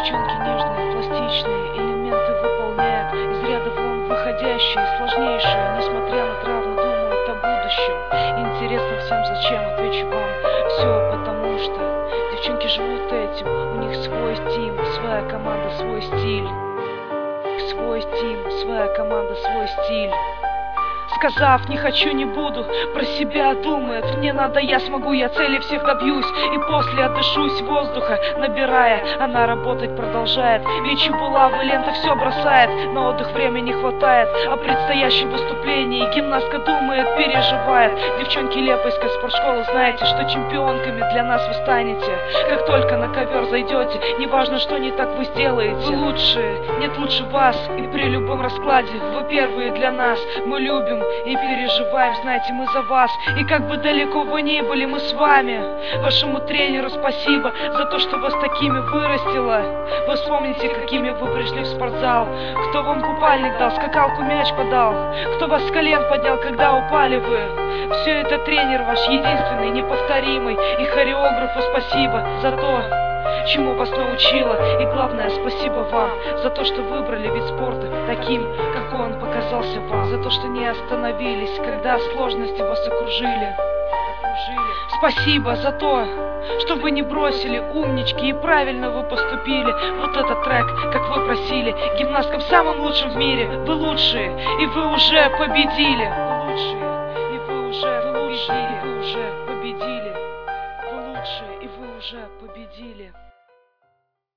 Девчонки нежные, пластичные, элементы выполняют, из ряда вон выходящие, сложнейшие. Несмотря на травмы, думают о будущем. Интересно всем зачем, отвечу вам: все потому что девчонки живут этим. У них свой стим, своя команда, свой стиль. Свой стим, своя команда, свой стиль. Сказав не хочу, не буду, про себя думает: мне надо, я смогу, я цели всех добьюсь. И после отдышусь воздуха, набирая, она работать продолжает. Лечу булавы, лента все бросает, на отдых времени хватает. О предстоящем выступлении гимнастка думает, переживает. Девчонки Лепойской спортшколы, знаете, что чемпионками для нас вы станете. Как только на ковер зайдете, неважно, что не так вы сделаете. Вы лучшие, нет лучше вас, и при любом раскладе вы первые для нас. Мы любим и переживаем, знаете, мы за вас. И как бы далеко вы ни были, мы с вами. Вашему тренеру спасибо за то, что вас такими вырастило. Вы вспомните, какими вы пришли в спортзал. Кто вам купальник дал, скакалку мяч подал, кто вас с колен поднял, когда упали вы. Все это тренер ваш единственный, неповторимый. И хореографу спасибо за то, чему вас научила. И главное, спасибо вам за то, что выбрали вид спорта таким, какой он показался вам. За то, что не остановились, когда сложности вас окружили. Спасибо за то, что вы не бросили, умнички, и правильно вы поступили. Вот этот трек, как вы просили, гимнастка в самом лучшем в мире. Вы лучшие, и вы уже победили. Вы лучшие, и вы уже победили.